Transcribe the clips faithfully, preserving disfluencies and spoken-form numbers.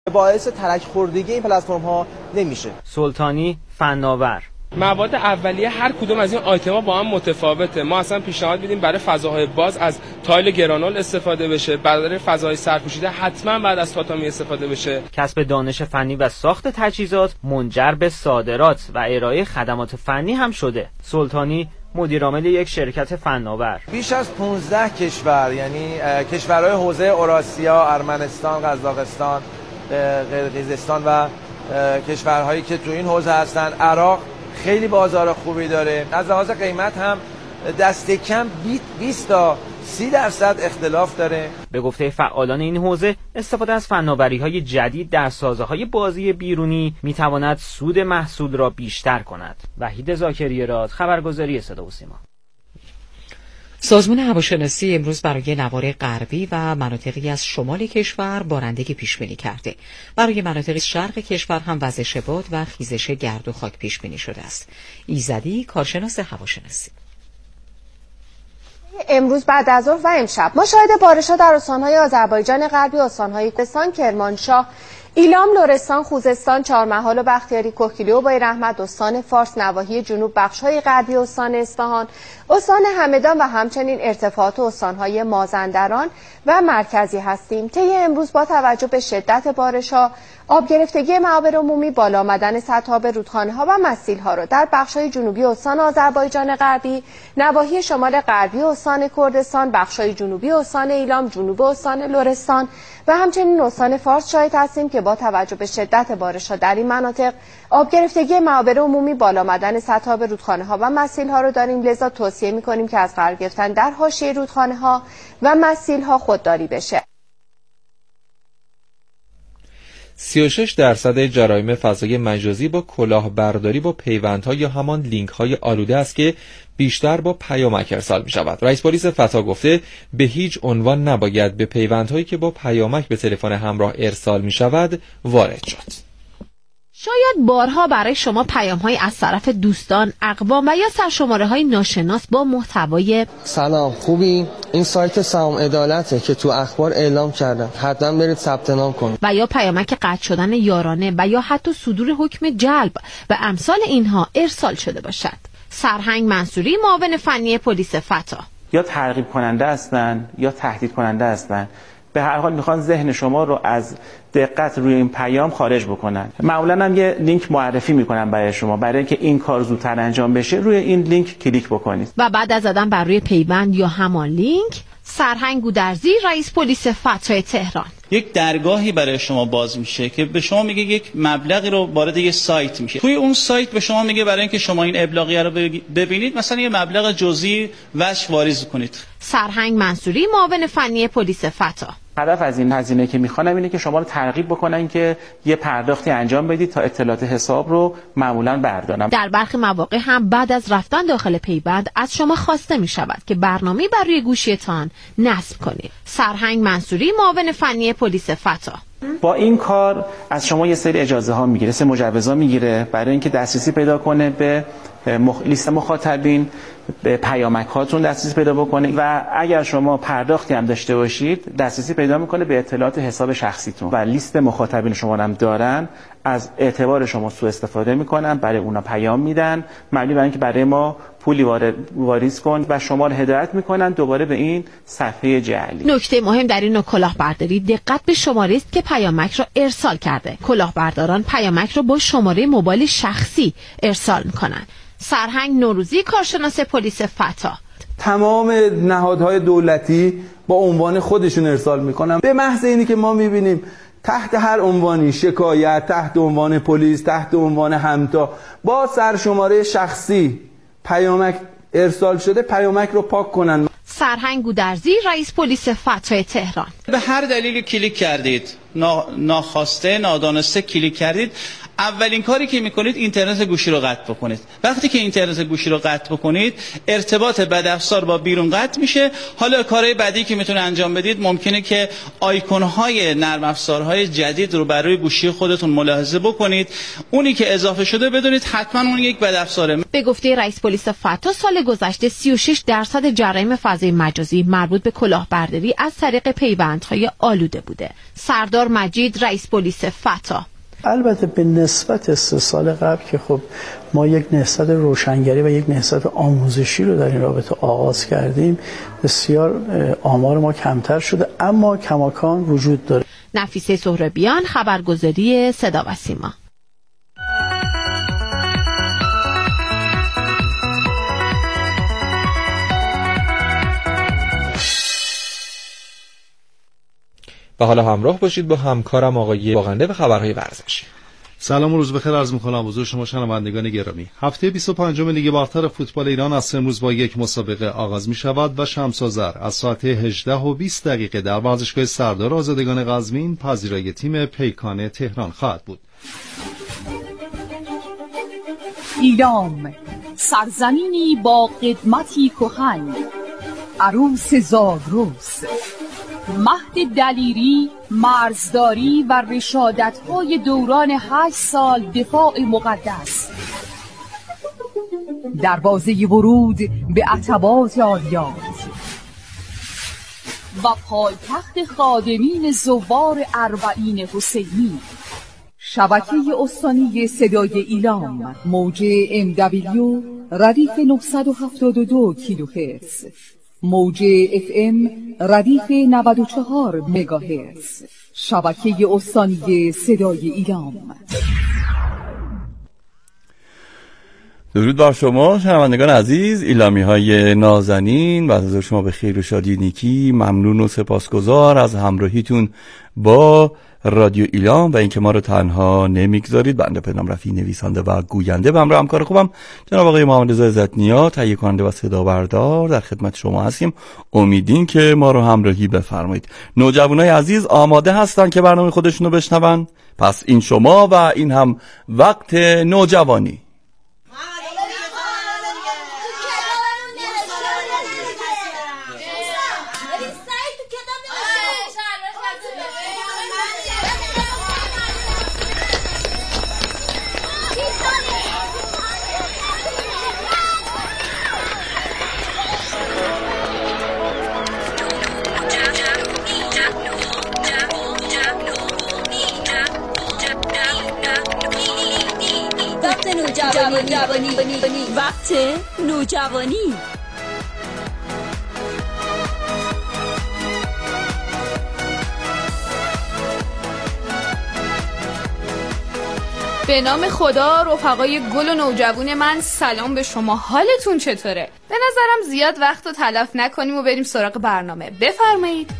باعث ترک خوردگی این پلتفرم ها نمیشه. سلطانی فناور: مواد اولیه هر کدوم از این آیتما با هم متفاوته. ما اصلا پیشنهاد میدیم برای فضاهای باز از تایل گرانول استفاده بشه، برای فضاهای سرپوشیده حتما بعد از تاتامی استفاده بشه. کسب دانش فنی و ساخت تجهیزات منجر به صادرات و ارائه خدمات فنی هم شده. سلطانی مدیرعامل یک شرکت فناور: بیش از پانزده کشور، یعنی کشورهای حوزه اوراسیا، ارمنستان، قزاقستان، قرقیزستان و کشورهایی که تو این حوزه هستن، عراق خیلی بازار خوبی داره. از لحاظ قیمت هم دست کم بیست تا سی درصد اختلاف داره. به گفته فعالان این حوزه، استفاده از فناوری‌های جدید در سازه‌های بازی بیرونی می‌تواند سود محصول را بیشتر کند. وحید زاکری‌راد، خبرگزاری صدا و سیما. سازمان هواشناسی امروز برای نوار غربی و مناطقی از شمال کشور بارندگی پیش بینی کرده. برای مناطق شرق کشور هم وزش باد و خیزش گرد و خاک پیش بینی شده است. ایزدی، کارشناس هواشناسی: امروز بعد از ظهر و امشب مشاهده بارش‌ها در استان‌های آذربایجان غربی، استان‌های کوهستان، کرمانشاه، ایلام، لرستان، خوزستان، چهارمحال و بختیاری، کهگیلو و بایراحمد، استان فارس، نواحی جنوب، بخش‌های غربی استان اصفهان، استان همدان و همچنین ارتفاعات استان‌های مازندران و مرکزی هستیم. طی امروز با توجه به شدت بارش‌ها، آب گرفتگی معابر عمومی، بالا آمدن سطح آب رودخانه‌ها و مسیل‌ها را در بخش‌های جنوبی استان آذربایجان غربی، نواحی شمال غربی استان کردستان، بخش‌های جنوبی استان ایلام، جنوب استان لرستان و همچنین استان فارس شاهد هستیم که با توجه به شدت بارش‌ها در این مناطق آب گرفتگی معابر عمومی، بالا آمدن سطح آب رودخانه‌ها و مسیل‌ها را داریم. لذا توصیه می‌کنیم که از قرار گرفتن در حاشیه رودخانه‌ها و مسیل‌ها خودداری بشه. سی و شش درصد جرایم فضای مجازی با کلاهبرداری با پیوندها یا همان لینک‌های آلوده است که بیشتر با پیامک ارسال می‌شود. رئیس پلیس فتا گفته به هیچ عنوان نباید به پیوندهایی که با پیامک به تلفن همراه ارسال می‌شود وارد شد. شاید بارها برای شما پیام‌های از طرف دوستان، اقوام و یا سرشماره‌های ناشناس با محتوای سلام خوبی؟ این سایت سهام عدالته که تو اخبار اعلام کردن، حتما برید ثبت نام کنید. و یا پیامک قطع شدن یارانه و یا حتی صدور حکم جلب و امثال اینها ارسال شده باشد. سرهنگ منصوری، معاون فنی پلیس فتا: یا ترغیب کننده هستن یا تهدید کننده هستن. به هر حال میخوان ذهن شما رو از دقت روی این پیام خارج بکنن. معمولا هم یه لینک معرفی میکنن برای شما، برای اینکه این کار زودتر انجام بشه روی این لینک کلیک بکنید. و بعد از زدن بر روی پیوند یا همان لینک، سرهنگ گودرزی، رئیس پلیس فتای تهران: یک درگاهی برای شما باز میشه که به شما میگه یک مبلغی رو وارد یه سایت میشه. توی اون سایت به شما میگه برای اینکه شما این ابلاغیه رو ببینید مثلا یه مبلغ جزئی وش واریز کنید. سرهنگ منصوری، معاون فنی پلیس فتا: هدف از این هزینه که میخوانم اینه که شما رو ترغیب بکنن که یه پرداختی انجام بدید تا اطلاعات حساب رو معمولاً بردارن. در برخی مواقع هم بعد از رفتن داخل پیوند از شما خواسته میشود که برنامه‌ای بر روی گوشیتان نصب کنید. سرهنگ منصوری، معاون فنی پلیس فتا: با این کار از شما یه سری اجازه ها میگیره، سری مجوزها میگیره برای اینکه دسترسی پیدا کنه به مخ... لیست مخاطبین، به پیامک هاتون دسترسی پیدا بکنه و اگر شما پرداختی هم داشته باشید دسترسی پیدا میکنه به اطلاعات حساب شخصیتون و لیست مخاطبین شما هم دارن، از اعتبار شما سوء استفاده میکنن، برای اونا پیام میدن مبنی بر اینکه برای ما پولی واریز کن و شما رو هدایت میکنن دوباره به این صفحه جعلی. نکته مهم در این نوع کلاهبرداری دقت به شماره است که پیامک را ارسال کرده. کلاهبرداران پیامک را با شماره موبایل شخصی ارسال میکنن. سرهنگ نوروزی، کارشناس پلیس فتا: تمام نهادهای دولتی با عنوان خودشون ارسال میکنن. به محض اینی که ما میبینیم تحت هر عنوانی شکایت، تحت عنوان پلیس، تحت عنوان همتا با سرشماره شخصی پیامک ارسال شده، پیامک رو پاک کنن. سرهنگ گودرزی، رئیس پلیس فتای تهران: به هر دلیلی کلیک کردید، ناخواسته، نادانسته کلیک کردید، اولین کاری که میکنید اینترنت گوشی رو قطع بکنید. وقتی که اینترنت گوشی رو قطع بکنید ارتباط بدافزار با بیرون قطع میشه. حالا کارهای بعدی که میتونه انجام بدید ممکنه که آیکون‌های نرم افزارهای جدید رو برای گوشی خودتون ملاحظه بکنید. اونی که اضافه شده بدونید حتما اون یک بدافزاره. به گفته رئیس پلیس فتا سال گذشته سی و شش درصد جرایم فضای مجازی مربوط به کلاهبرداری از طریق پیوندهای آلوده بوده. سردار مجید رئیس پلیس فتا: البته به نسبت سه سال قبل که خب ما یک نهضت روشنگری و یک نهضت آموزشی رو در این رابطه آغاز کردیم، بسیار آمار ما کمتر شده، اما کماکان وجود داره. نفیسه سهرابیان، خبرگزاری صدا و سیما. و حالا همراه باشید با همکارم آقای باغنده به خبرهای ورزشی. سلام و روز بخیر عرض می‌کنم حضور شما شنوندگان گرامی. هفته بیست و پنجم لیگ برتر فوتبال ایران از امروز با یک مسابقه آغاز می‌شود و شمس آذر از ساعت هجده و بیست دقیقه در ورزشگاه سردار آزادگان قزوین پذیرای تیم پیکان تهران خواهد بود. ایران، سرزمینی با قدمتی کهن، عروس زاگرس، مهد دلیری، مرزداری و رشادت‌های دوران هشت سال دفاع مقدس، دروازه ورود به عتبات عالیات و پایتخت خادمین زوار اربعین حسینی. شبکه استانی صدای ایلام، موج ام دبلیو ردیف نهصد و هفتاد و دو کیلوهرتز، موج اف ام ردیف نود و چهار مگاهرتز. شبکه استانی صدای ایلام. درود بر شما شنوندگان عزیز، ایلامی های نازنین، و از شما به خیر و شادی نیکی ممنون و سپاسگزار از همراهیتون با رادیو ایلام و اینکه ما رو تنها نمیگذارید. بنده پدرام رفیعی نویسنده و گوینده به همراه همکار خوبم جناب آقای محمد رضا عزت‌نیا تهیه کننده و صدا بردار در خدمت شما هستیم. امیدیم که ما رو همراهی بفرمایید. نوجوانای عزیز آماده هستن که برنامه خودشون رو بشنون؟ پس این شما و این هم وقت نوجوانی. نوجوانی وقت نوجوانی. به نام خدا رفقای گل و نوجوان من، سلام به شما. حالتون چطوره؟ به نظرم زیاد وقت رو تلف نکنیم و بریم سراغ برنامه. بفرمایید.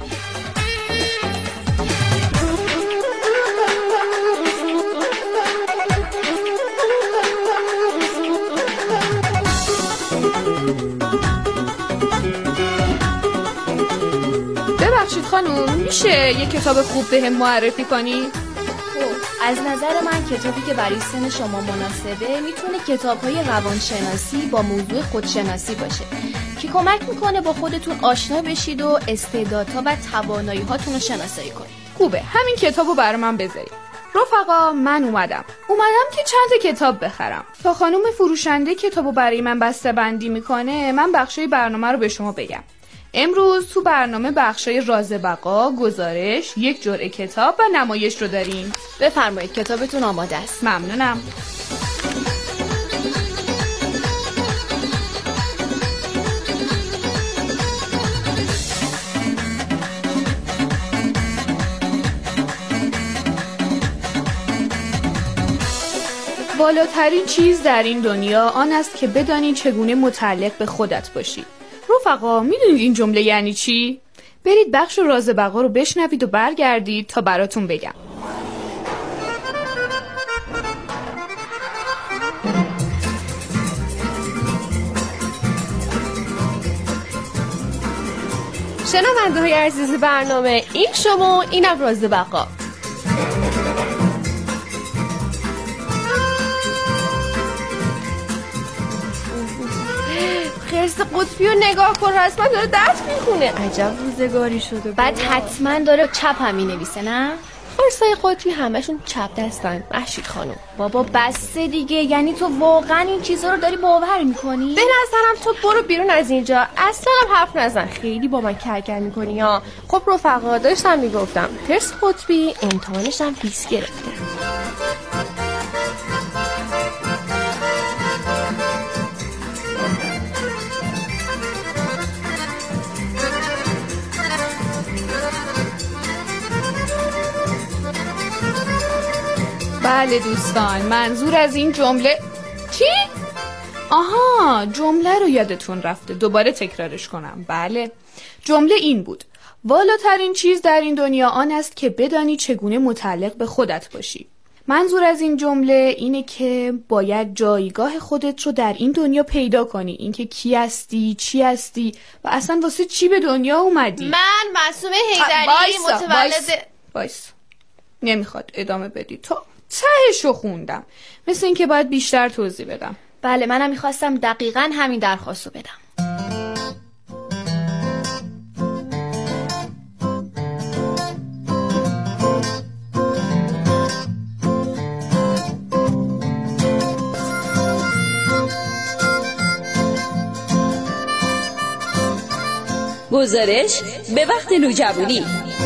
ببخشید خانوم، میشه یه کتاب خوب بهم معرفی کنی؟ خب از نظر من کتابی که برای سن شما مناسبه میتونه کتاب‌های روانشناسی با موضوع خودشناسی باشه که کمک میکنه با خودتون آشنا بشید و استعدادها و توانایی‌هاتون رو شناسایی کنید. خوبه، همین کتابو برای من بذارید. رفقا من اومدم اومدم که چند تا کتاب بخرم. تا خانم فروشنده کتابو برای من بسته بندی میکنه، من بخشای برنامه رو به شما بگم. امروز تو برنامه بخشای راز بقا، گزارش، یک جرعه کتاب و نمایش رو داریم. بفرمایید کتابتون آماده است. ممنونم. بالاترین چیز در این دنیا آن است که بدانی چگونه متعلق به خودت باشی. رفقا میدونید این جمله یعنی چی؟ برید بخش راز بقا رو بشنوید و برگردید تا براتون بگم. شنونده های عزیز برنامه، این شما اینم راز بقا. قطبی رو نگاه کن، رسما داره درس میخونه. عجب روزگاری شده. بعد حتما داره چپ هم مینویسه نه؟ فارسای قطبی همشون چپ دستن محشید خانم. بابا بس دیگه، یعنی تو واقعا این چیزا رو داری باور میکنی؟ به نظرم تو برو بیرون از اینجا، اصلا هم حرف نزن، خیلی با من کرگر میکنی ها. خب رفقا داشتم میگفتم پرس قطبی امتحانش هم بیست گرفته. بله دوستان، منظور از این جمله چی؟ آها، جمله رو یادتون رفته، دوباره تکرارش کنم. بله، جمله این بود: والاترین چیز در این دنیا آن است که بدانی چگونه متعلق به خودت باشی. منظور از این جمله اینه که باید جایگاه خودت رو در این دنیا پیدا کنی، اینکه کی هستی، چی هستی و اصلا واسه چی به دنیا اومدی. من معصومه حیدری متولد وایس نمیخواد ادامه بدی، تو تهشو خوندم، مثل این که باید بیشتر توضیح بدم. بله، منم میخواستم دقیقاً همین درخواستو بدم. گزارش به وقت نوجوانی.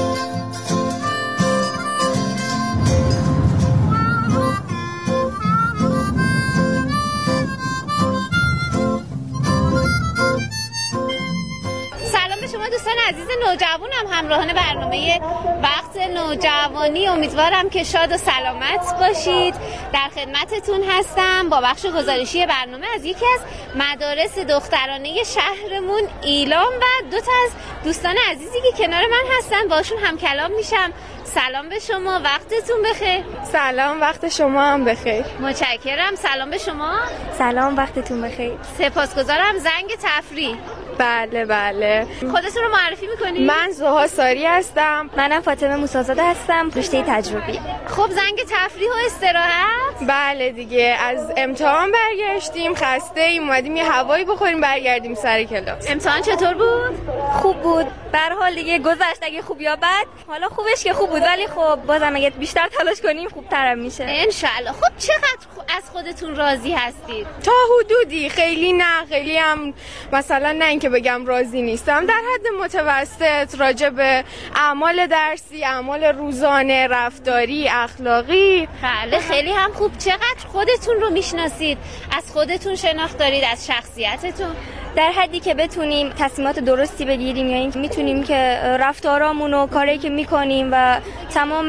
دوستان عزیز نوجوانم، همراهان برنامه وقت نوجوانی، امیدوارم که شاد و سلامت باشید. در خدمتتون هستم با بخش گزارشی برنامه از یکی از مدارس دخترانه شهرمون ایلام و دو تا از دوستان عزیزی که کنار من هستن باشون هم کلام میشم. سلام به شما، وقتتون بخیر. سلام، وقت شما هم بخیر. متشکرم. سلام به شما. سلام، وقتتون بخیر. سپاسگزارم. زنگ تفریح. بله بله. خودتون رو معرفی میکنی؟ من زها ساری هستم. منم فاطمه موسی‌زاده هستم، رشته تجربی. خب زنگ تفریح و استراحت؟ بله دیگه، از امتحان برگشتیم، خسته ایم، اومدیم یه هوایی بخوریم برگردیم سر کلاس. امتحان چطور بود؟ خوب بود. به هر حال دیگه گذشت، اگه خوب یا بد. حالا خوبش که خوب بود، ولی خب بازم اگه بیشتر تلاش کنیم خوب‌ترم میشه ان شاءالله. خب چقدر از خودتون راضی هستید؟ تا حدودی، خیلی نه، خیلی هم مثلا نه اینکه بگم راضی نیستم، در حد متوسط راجع به اعمال درسی، اعمال روزانه، رفتاری، اخلاقی. بله خیلی هم خوب. چقدر خودتون رو میشناسید؟ از خودتون شناخت دارید، از شخصیتتون؟ در حدی که بتونیم تصمیمات درستی بگیریم، یعنی میتونیم که رفتارامون و کاری که میکنیم و تمام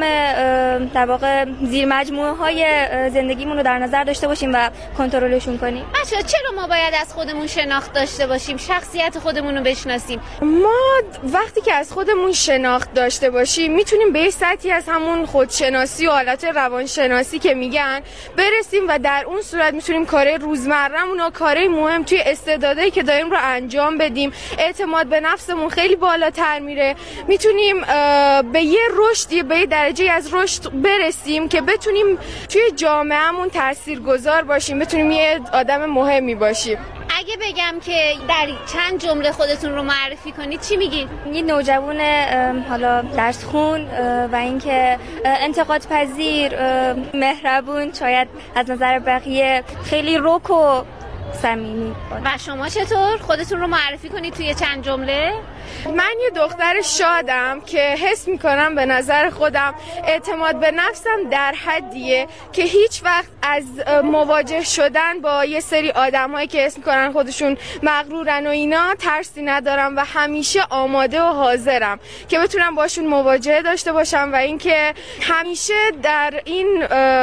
در واقع زیر مجموعه های زندگیمون رو در نظر داشته باشیم و کنترلشون کنیم. بچه‌ها چرا ما باید از خودمون شناخت داشته باشیم، شخصیت خودمون رو بشناسیم؟ ما وقتی که از خودمون شناخت داشته باشیم میتونیم به سطحی از همون خودشناسی و حالت روانشناسی که میگن برسیم و در اون صورت میتونیم کار روزمره‌مون و کارهای مهم توی استعدادایی که داریم رو انجام بدیم. اعتماد به نفسمون خیلی بالاتر میره، میتونیم به یه رشدی، به یه درجه از رشد برسیم که بتونیم توی جامعهمون تاثیرگذار باشیم، بتونیم یه آدم مهمی باشیم. اگه بگم که در چند جمله خودتون رو معرفی کنید چی میگید؟ یه نوجوان حالا درس خون و اینکه انتقاد پذیر، مهربون، شاید از نظر بقیه خیلی رک و صمیمی. و شما چطور خودتون رو معرفی کنید توی چند جمله؟ من یه دختر شادم که حس میکنم به نظر خودم اعتماد به نفسم در حدیه که هیچ وقت از مواجه شدن با یه سری آدمایی که حس میکنن خودشون مغرورن و اینا ترسی ندارم و همیشه آماده و حاضرم که بتونم باشون مواجهه داشته باشم و اینکه همیشه در این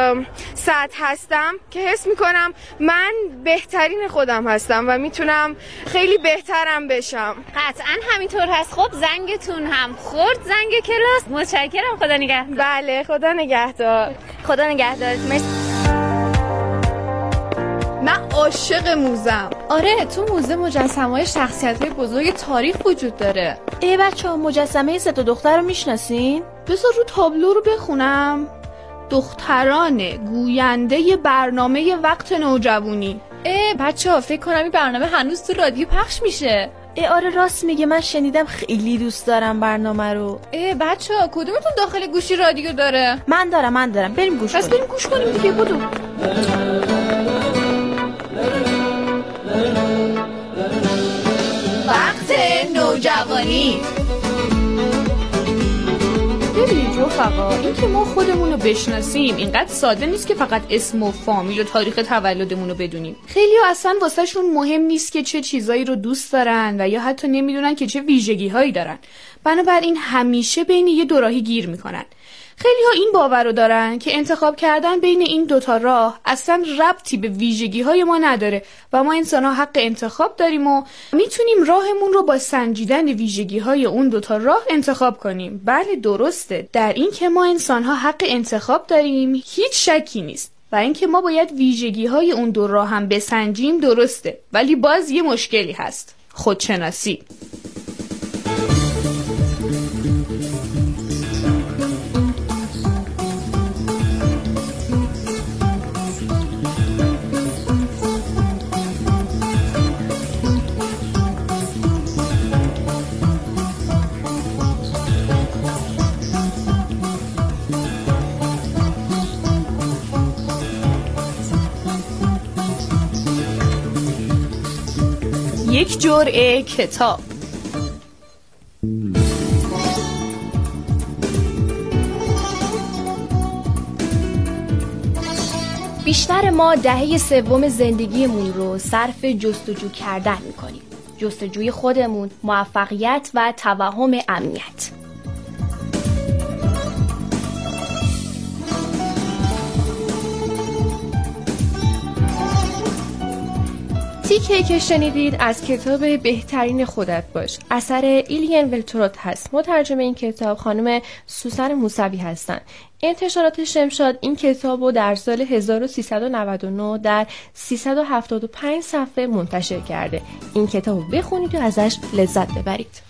سطح هستم که حس میکنم من بهترین خودم هستم و میتونم خیلی بهترم بشم. قطعا همینطور هست. خب زنگتون هم خورد، زنگ کلاس. متشکرم، خدا نگهدار. بله خدا نگهدار. خدا نگهدار. مرسی. من عاشق موزم. آره، تو موزه مجسمه‌های شخصیت‌های بزرگ تاریخ وجود داره. ای بچه‌ها، مجسمه سه تا دختر رو میشناسین؟ بذار رو تابلو رو بخونم. دختران گوینده برنامه وقت نوجوانی. اه بچه‌ها فکر کنم این برنامه هنوز تو رادیو پخش میشه. ای آره راست میگه، من شنیدم خیلی دوست دارم برنامه رو. ای بچه‌ها کدومتون داخل گوشی رادیو داره؟ من دارم من دارم بریم گوش کنیم. بریم گوش کنیم دیگه. بدو. وقت نوجوانی. ببینید رفقا، این که ما خودمون رو بشناسیم اینقدر ساده نیست که فقط اسم و فامیل و تاریخ تولدمون رو بدونیم. خیلی ها اصلا واسه شون مهم نیست که چه چیزایی رو دوست دارن و یا حتی نمیدونن که چه ویژگی هایی دارن. بنابراین همیشه بین یه دوراهی گیر میکنن. خیلی ها این باور رو دارن که انتخاب کردن بین این دوتا راه اصلا ربطی به ویژگی های ما نداره و ما انسان ها حق انتخاب داریم و میتونیم راهمون رو با سنجیدن ویژگی های اون دوتا راه انتخاب کنیم. بله درسته، در این که ما انسان ها حق انتخاب داریم هیچ شکی نیست و اینکه ما باید ویژگی های اون دو راه هم بسنجیم درسته، ولی باز یه مشکلی هست: خودشناسی. یک جرعه کتاب. بیشتر ما دهه سوم زندگیمون رو صرف جستجو کردن میکنیم. جستجوی خودمون، موفقیت و توهم امنیت. تیکه که شنیدید از کتاب بهترین خودت باش اثر ایلین ولتروت هست. مترجم این کتاب خانم سوسن موسوی هستند. انتشارات شمشاد این کتاب رو در سال هزار و سیصد و نود و نه در سیصد و هفتاد و پنج صفحه منتشر کرده. این کتاب رو بخونید و ازش لذت ببرید.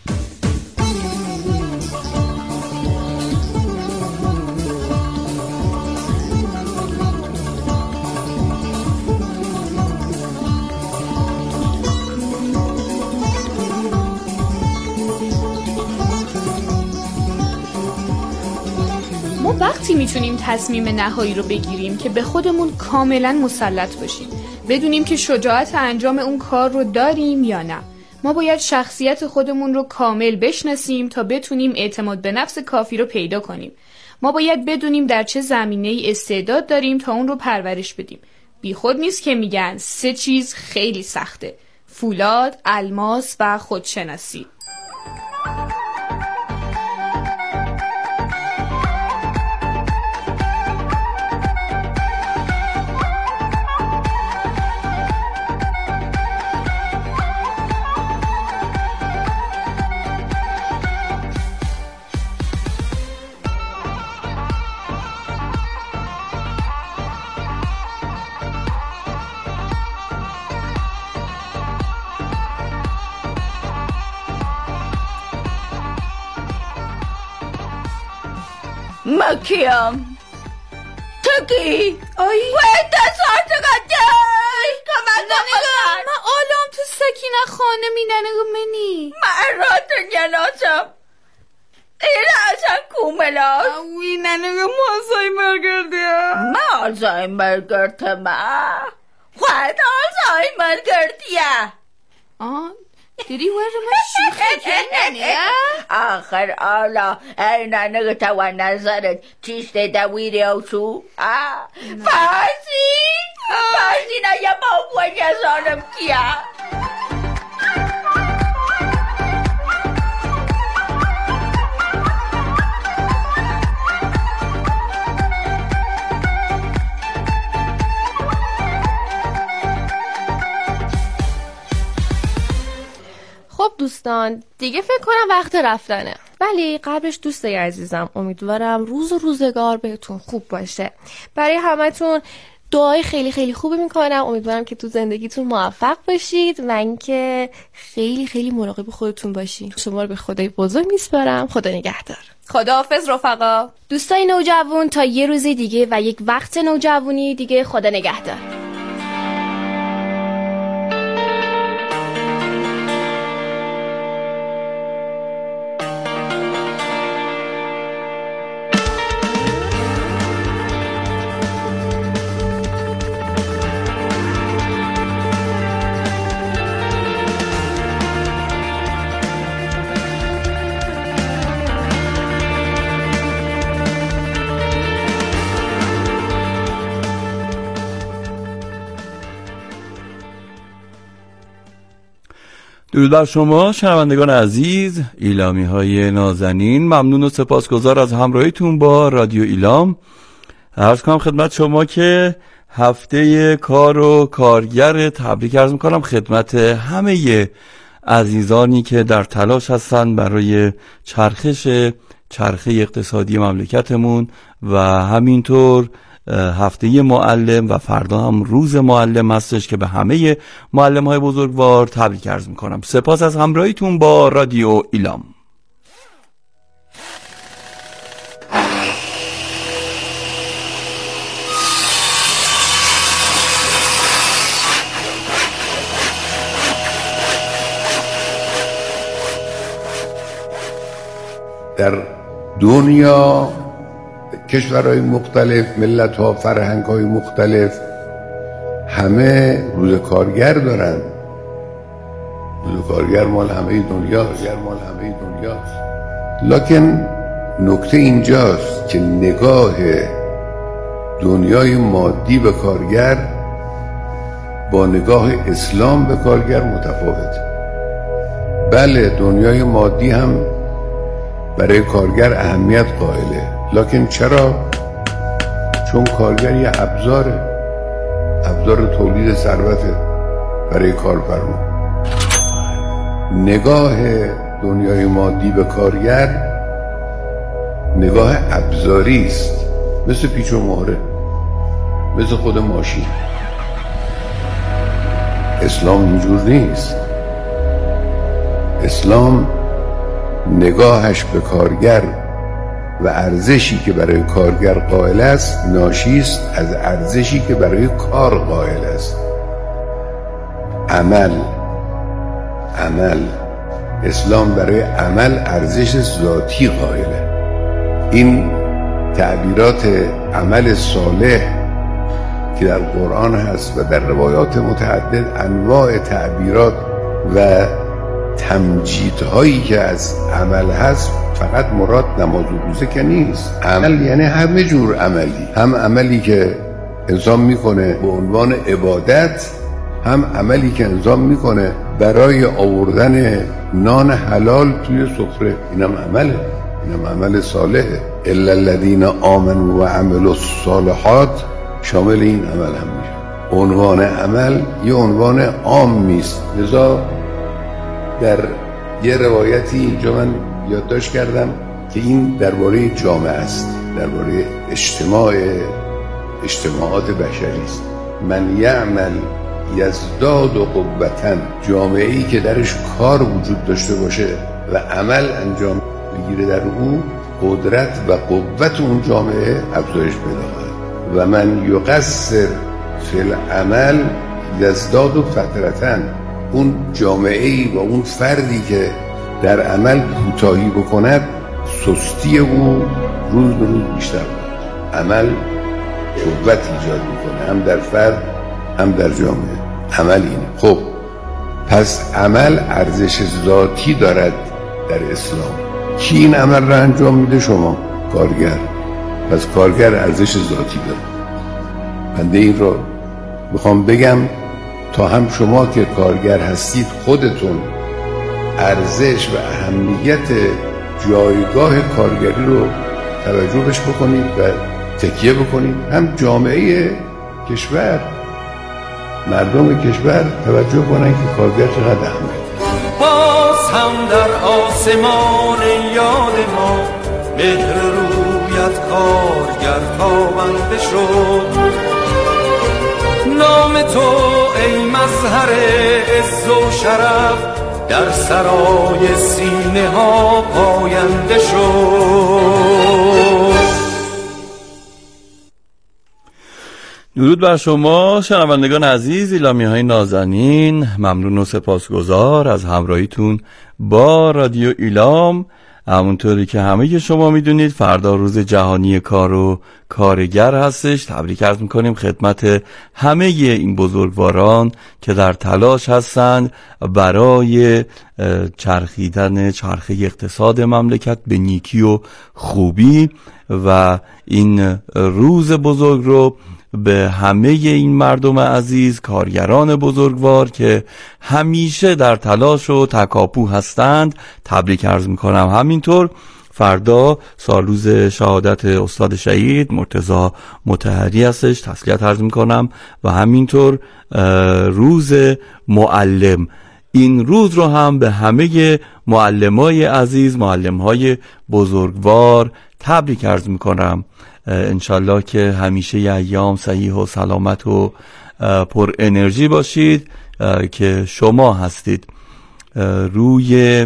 وقتی میتونیم تصمیم نهایی رو بگیریم که به خودمون کاملا مسلط باشیم، بدونیم که شجاعت انجام اون کار رو داریم یا نه. ما باید شخصیت خودمون رو کامل بشناسیم تا بتونیم اعتماد به نفس کافی رو پیدا کنیم. ما باید بدونیم در چه زمینه‌ای استعداد داریم تا اون رو پرورش بدیم. بیخود نیست که میگن سه چیز خیلی سخته: فولاد، الماس و خودشناسی. من کیم؟ تو کی؟ آی وای تصور چقدر کمک نگم من آلام تو سکینه خانه می ننگم منی من را تو نناسم این اصلا کوملاست اوی ننگم آلزایمر گرده من آلزایمر گرده من خواهد آلزایمر گردیه آه دیدی وارد من شوخه کننه آخر آلا ای ننگه تو نظرت چیسته دا ویدیو تو فرزی فرزی نه یه بابوه جزانم کیا خب دوستان دیگه فکر کنم وقت رفتنه، ولی قبلش دوستای عزیزم امیدوارم روز و روزگار بهتون خوب باشه. برای همتون دعای خیلی خیلی خوبی میکنم. امیدوارم که تو زندگیتون موفق باشید و اینکه خیلی خیلی مراقب خودتون باشید. شما رو به خدای بزرگ میسپارم. خدا نگهدار. خداحافظ رفقا. دوستای نوجوان تا یه روز دیگه و یک وقت نوجوانی دیگه. خدا نگهدار. درود بر شما شنوندگان عزیز، ایلامی های نازنین، ممنون و سپاسگزار از همراهیتون با رادیو ایلام. عرض کنم خدمت شما که هفته کار و کارگر تبریک عرض میکنم خدمت همه عزیزانی که در تلاش هستن برای چرخش چرخه اقتصادی مملکتمون و همینطور هفته معلم و فردا هم روز معلم هستش که به همه معلم های بزرگوار تبریک عرض میکنم. سپاس از همراهیتون با رادیو ایلام. در دنیا کشورهای مختلف، ملت‌ها، فرهنگ‌های مختلف همه روز کارگر دارن. روز کارگر مال همه دنیاست، مال همه دنیاست. لکن نکته اینجاست که نگاه دنیای مادی به کارگر با نگاه اسلام به کارگر متفاوته. بله دنیای مادی هم برای کارگر اهمیت قائله، لکن چرا؟ چون کارگر یه ابزاره، ابزار تولید ثروته برای کارفرما. نگاه دنیای مادی به کارگر نگاه ابزاری است، مثل پیچ و مهره، مثل خود ماشین. اسلام اینجور نیست. اسلام نگاهش به کارگر و ارزشی که برای کارگر قائل است ناشی است از ارزشی که برای کار قائل است. عمل عمل اسلام برای عمل ارزش ذاتی قائله. این تعبیرات عمل صالح که در قرآن هست و در روایات متعدد انواع تعبیرات و تمجیدهایی که از عمل هست، فقط مراد نماز و روزه که نیست. عمل یعنی همه جور عملی، هم عملی که انسان میکنه به عنوان عبادت، هم عملی که انسان میکنه برای آوردن نان حلال توی سفره، اینم عمله، اینم عمل صالحه. الا الذین آمنوا و عملوا الصالحات شامل این عمل هم میشه. عنوان عمل یه عنوان عام نیست، لذا در یه روایتی اینجا من یادداشت کردم که این درباره جامعه است، درباره اجتماع اجتماعات بشری است. من یعمل یزداد و قوتن، جامعه ای که درش کار وجود داشته باشه و عمل انجام بگیره در اون، قدرت و قوت اون جامعه افزایش پیدا خواهد. و من یقصر فی العمل یزداد و فترتن، اون جامعه ای و اون فردی که در عمل کوتاهی بکند سستی او روز به روز بیشتر بود. عمل قوت ایجاد میکنه، هم در فرد هم در جامعه. عمل اینه. خب پس عمل ارزش ذاتی دارد در اسلام. کی این عمل را انجام میده؟ شما، کارگر. پس کارگر ارزش ذاتی داره. بنده این رو میخوام بگم تا هم شما که کارگر هستید خودتون ارزش و اهمیت جایگاه کارگری رو توجه بهش بکنید و تکیه بکنید، هم جامعه کشور، مردم کشور توجه کنن که کارگر چقدر اهمیت. باز هم در آسمان یاد ما مهر رویت کارگر تابنده شد. نام تو ای مظهر عز و شرف در سرای سینه ها پاینده شد. درود بر شما شنوندگان عزیز، ایلامی های نازنین، ممنون و سپاسگزار از همراهیتون با رادیو ایلام. همونطوری که همه شما میدونید فردا روز جهانی کار و کارگر هستش. تبریک عرض میکنیم خدمت همه این بزرگواران که در تلاش هستند برای چرخیدن چرخه اقتصاد مملکت به نیکی و خوبی و این روز بزرگ رو به همه این مردم عزیز، کارگران بزرگوار که همیشه در تلاش و تکاپو هستند تبریک عرض میکنم. همینطور فردا سالروز شهادت استاد شهید مرتضی مطهری هستش، تسلیت عرض میکنم. و همینطور روز معلم، این روز رو هم به همه معلمای عزیز، معلمهای بزرگوار تبریک عرض میکنم. انشالله که همیشه ی ایام صحیح و سلامت و پر انرژی باشید که شما هستید. روی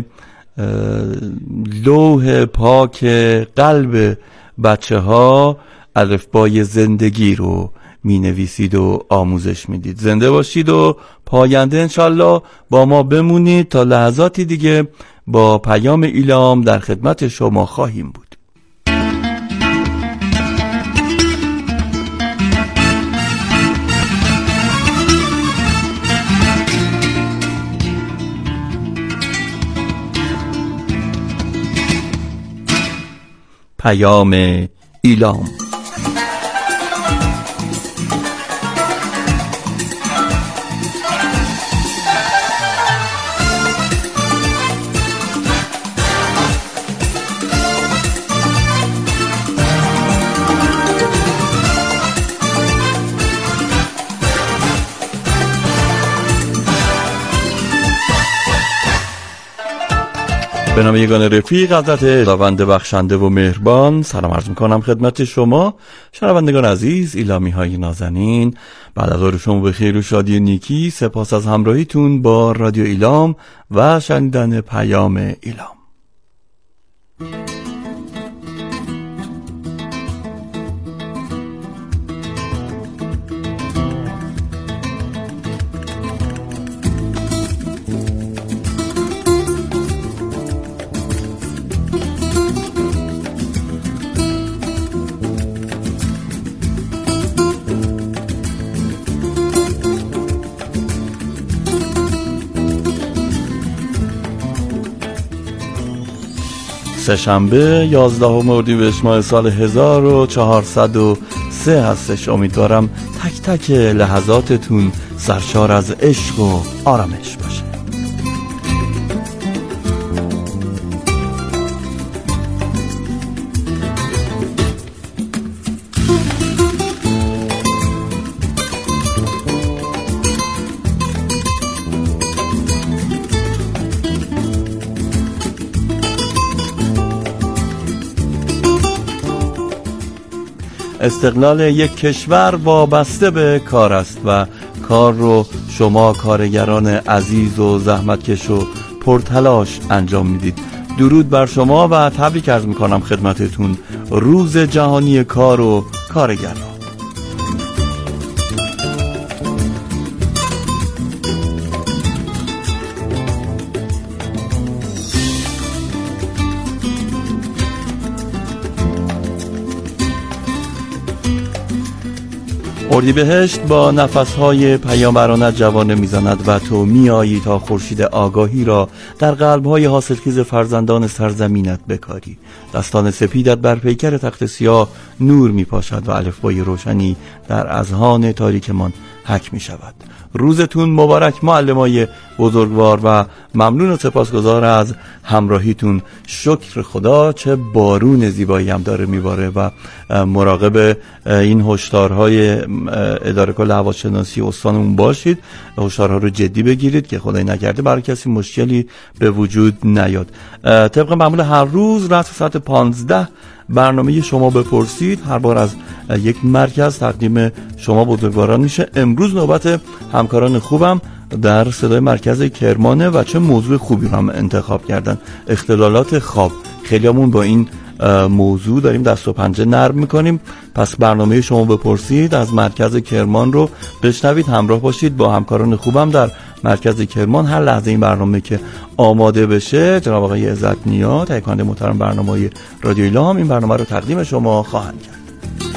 لوح پاک قلب بچه ها الفبای زندگی رو می نویسید و آموزش میدید. زنده باشید و پاینده انشالله با ما بمونید. تا لحظاتی دیگه با پیام ایلام در خدمت شما خواهیم بود. پیام ایلام. به نام یگان رفیق حضرت خداوند بخشنده و مهربان سلام عرض میکنم خدمت شما شنوندگان عزیز، ایلامی های نازنین. بعد از ظهر شما به خیر و شادی و نیکی، سپاس از همراهیتون با رادیو ایلام و شنیدن پیام ایلام. سه‌شنبه یازدهم اردیبهشت ماه سال هزار و چهارصد و سه هستش. امیدوارم تک تک لحظاتتون سرشار از عشق و آرامش باشه. استقلال یک کشور وابسته به کار است و کار رو شما کارگران عزیز و زحمتکش و پرتلاش انجام میدید. درود بر شما و تبریک عرض میکنم خدمتتون روز جهانی کار و کارگران. اردیبهشت با نفسهای پیامبرانه جوانه میزند و تو میایی تا خورشید آگاهی را در قلبهای حاصلخیز فرزندان سرزمینت بکاری. دستان سپیدت بر پیکر تخت سیاه نور میپاشد و الفبای روشنی در اذهان تاریکمان حک میشود. روزتون مبارک معلمای بزرگوار و ممنون و سپاسگزار از همراهیتون. شکر خدا چه بارون زیبایی هم داره میباره و مراقب این هشدارهای اداره کل هواشناسی استانمون باشید. هشدارها رو جدی بگیرید که خدای نکرده برای کسی مشکلی به وجود نیاد. طبق معمول هر روز رأس ساعت پانزده برنامه شما بپرسید هر بار از یک مرکز تقدیم شما بزرگواران میشه. امروز نوبت همکاران خوبم در صدای مرکز کرمانه و چه موضوع خوبی هم انتخاب کردن، اختلالات خواب. خیلیامون با این موضوع داریم دست و پنجه نرم میکنیم. پس برنامه شما بپرسید از مرکز کرمان رو بشنوید، همراه باشید با همکاران خوبم در مرکز کرمان. هر لحظه این برنامه که آماده بشه جناب آقای عزت نیا تهیه کننده محترم برنامه رادیو ایلام این برنامه رو تقدیم شما خواهند کرد.